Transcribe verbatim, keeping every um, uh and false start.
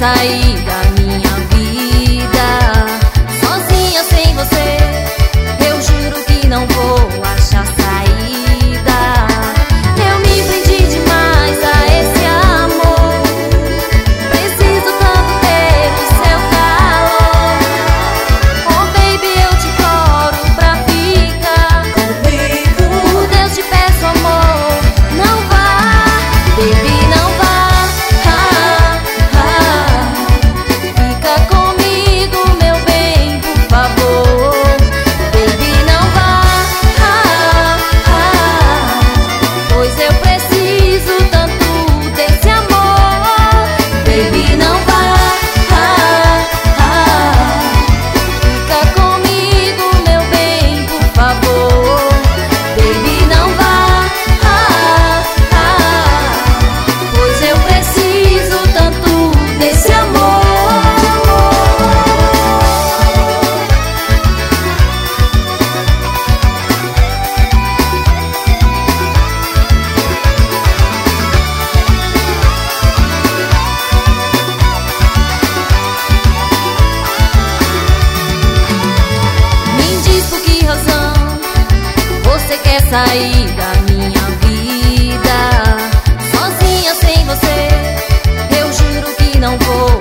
sair da minha vida. Sozinha sem você, eu juro que não vou achar saída. Eu me prendi demais a esse amor, preciso tanto ter o seu calor. Oh baby, eu te imploro pra ficar comigo. Por Deus te peço amor, não vá, baby, não vá. Você quer sair da minha vida? Sozinha sem você, eu juro que não vou